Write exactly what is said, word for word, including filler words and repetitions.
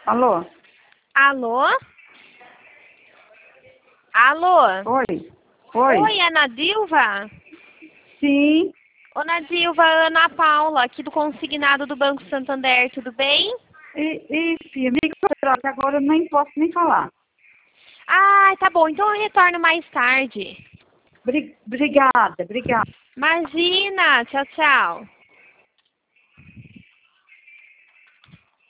Alô? Alô? Alô? Oi? Oi? Oi, Ana Dilva? Sim. Ô, Nadilva, Ana Paula, aqui do Consignado do Banco Santander, tudo bem? E, e filha, me liga que agora eu nem posso nem falar. Ah, tá bom, então eu retorno mais tarde. Bri- Obrigada, obrigada. Imagina, tchau, tchau.